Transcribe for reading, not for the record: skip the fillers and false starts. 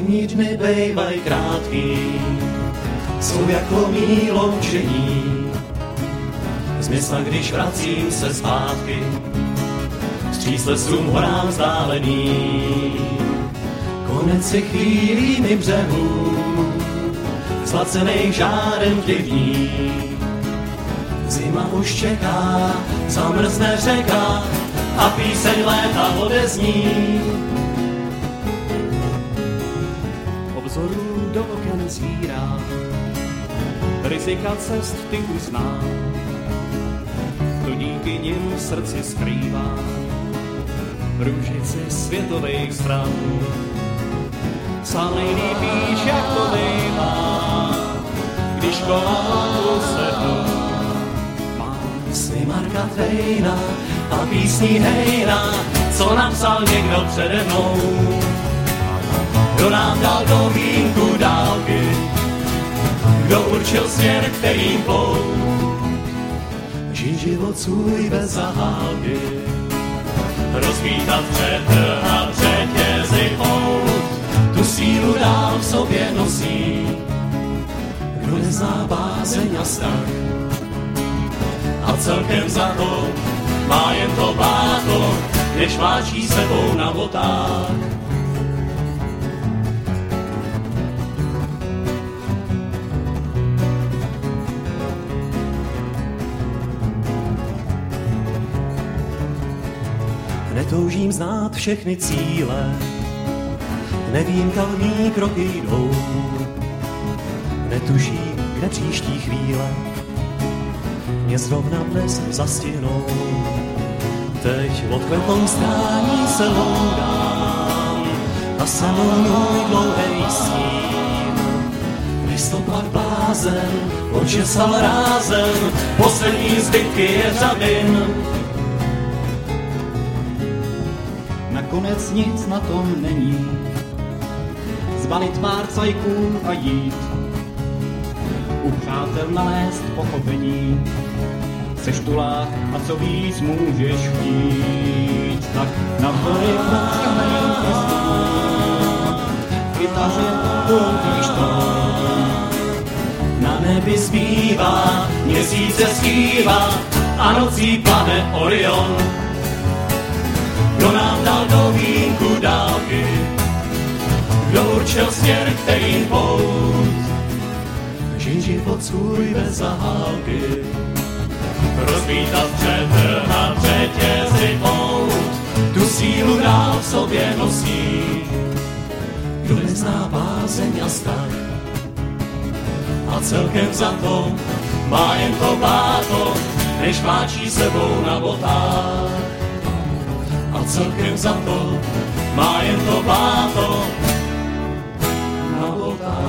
Letní dny bejvaj krátký, jsou jako mý loučení. Z města, když vracím se zpátky, vstříc lesům horám vzdálený. Konec je chvílí mi břehů, zlacenej žárem divní. Zima už čeká, zamrzne řeka a píseň léta odezní. Obzorů do oken zvírá, rizika cest ty uzná, to díky nim v srdci skrývá růžici světových stran. Sám nejlíp jak to bývá, když kolem se jdou. Mám sny Marka Twaina a písní Hejna, co napsal někdo přede mnou. Kdo nám dal do vínku dálky, kdo určil směr, kterým plout. Žít život svůj bez zahálky, rozvítat, přetrhat, řetězy pout. Tu sílu dál v sobě nosí, kdo nezná bázeň a strach. A celkem za to má jen to bláto, než vláčí sebou na botách. Netoužím znát všechny cíle, nevím, kam mý kroky jdou. Netuším, kde příští chvíle mě zrovna dnes zastihnou. Teď odkvetou strání se loudám a se mnou můj dlouhej stín. Listopad blázen, očesal rázem, poslední zbytky jeřabin. Nakonec nic na tom není, zbalit pár cajků a jít. U přátel nalézt pochopení, seš tulák a co víc můžeš chtít. Tak navzdory protřenej kytaře poutníš to. Na nebi zbývá, měsíce zpívá a nocí plane Orion. Kdo nám dal do vínku dálky, kdo určil směr, kterým plout. Žij život svůj bez zahálky, rozvítat, přetrhat, řetězy pout. Tu sílu dál v sobě nosí, kdo nezná bázeň a strach. A celkem za to má jen to bláto, než vláčí sebou na botách. A celkem za to má jen to bláto na botách.